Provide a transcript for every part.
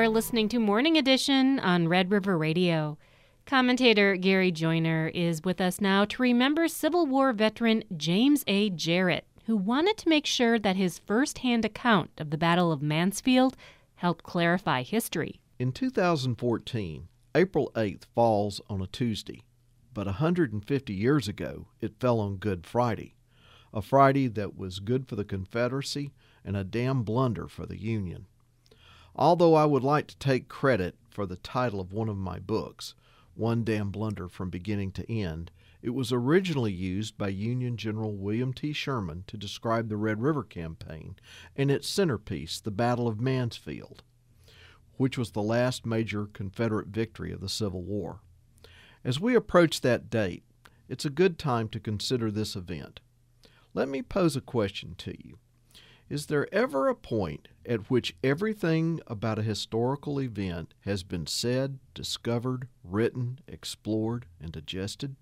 are listening to Morning Edition on Red River Radio. Commentator Gary Joyner is with us now to remember Civil War veteran James A. Jarrett, who wanted to make sure that his first-hand account of the Battle of Mansfield helped clarify history. In 2014, April 8th falls on a Tuesday, but 150 years ago it fell on Good Friday, a Friday that was good for the Confederacy and a damn blunder for the Union. Although I would like to take credit for the title of one of my books, One Damn Blunder from Beginning to End, it was originally used by Union General William T. Sherman to describe the Red River Campaign and its centerpiece, the Battle of Mansfield, which was the last major Confederate victory of the Civil War. As we approach that date, it's a good time to consider this event. Let me pose a question to you. Is there ever a point at which everything about a historical event has been said, discovered, written, explored, and digested?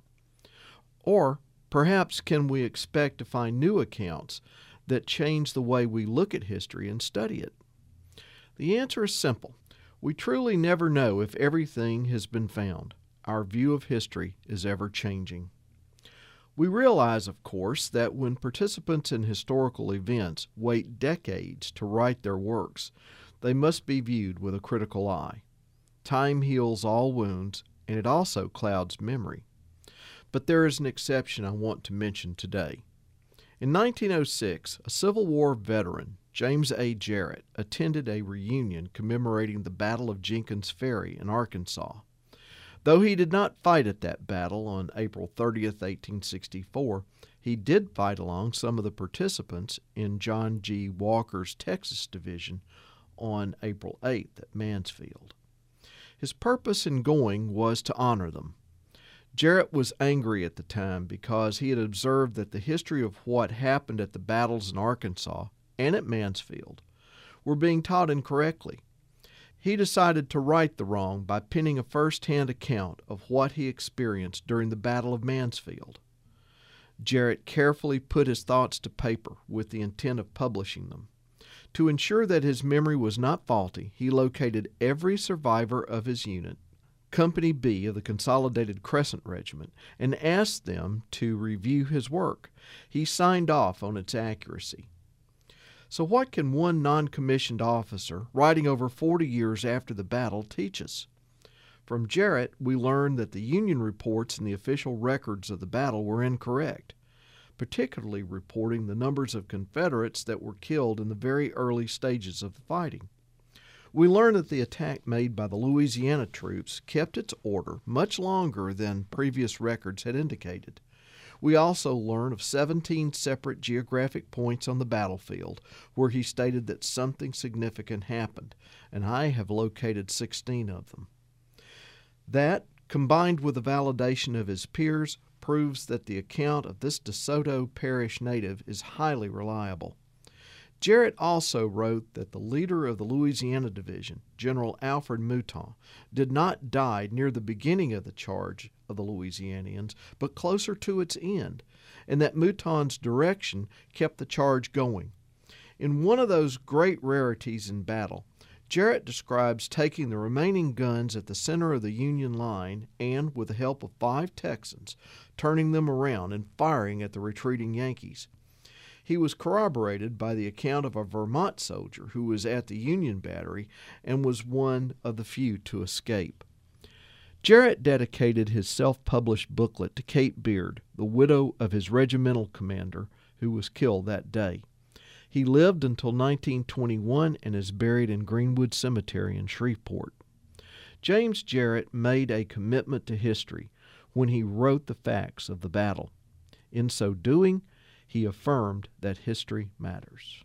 Or perhaps can we expect to find new accounts that change the way we look at history and study it? The answer is simple. We truly never know if everything has been found. Our view of history is ever changing. We realize, of course, that when participants in historical events wait decades to write their works, they must be viewed with a critical eye. Time heals all wounds, and it also clouds memory. But there is an exception I want to mention today. In 1906, a Civil War veteran, James A. Jarrett, attended a reunion commemorating the Battle of Jenkins Ferry in Arkansas. Though he did not fight at that battle on April 30th, 1864, he did fight along some of the participants in John G. Walker's Texas Division on April 8th at Mansfield. His purpose in going was to honor them. Jarrett was angry at the time because he had observed that the history of what happened at the battles in Arkansas and at Mansfield were being taught incorrectly. He decided to right the wrong by penning a first-hand account of what he experienced during the Battle of Mansfield. Jarrett carefully put his thoughts to paper with the intent of publishing them. To ensure that his memory was not faulty, he located every survivor of his unit, Company B of the Consolidated Crescent Regiment, and asked them to review his work. He signed off on its accuracy. So what can one non-commissioned officer, writing over 40 years after the battle, teach us? From Jarrett, we learn that the Union reports in the official records of the battle were incorrect, particularly reporting the numbers of Confederates that were killed in the very early stages of the fighting. We learn that the attack made by the Louisiana troops kept its order much longer than previous records had indicated. We also learn of 17 separate geographic points on the battlefield where he stated that something significant happened, and I have located 16 of them. That, combined with the validation of his peers, proves that the account of this DeSoto Parish native is highly reliable. Jarrett also wrote that the leader of the Louisiana Division, General Alfred Mouton, did not die near the beginning of the charge of the Louisianians, but closer to its end, and that Mouton's direction kept the charge going. In one of those great rarities in battle, Jarrett describes taking the remaining guns at the center of the Union line and, with the help of 5 Texans, turning them around and firing at the retreating Yankees. He was corroborated by the account of a Vermont soldier who was at the Union battery and was one of the few to escape. Jarrett dedicated his self-published booklet to Kate Beard, the widow of his regimental commander who was killed that day. He lived until 1921 and is buried in Greenwood Cemetery in Shreveport. James Jarrett made a commitment to history when he wrote the facts of the battle. In so doing, he affirmed that history matters.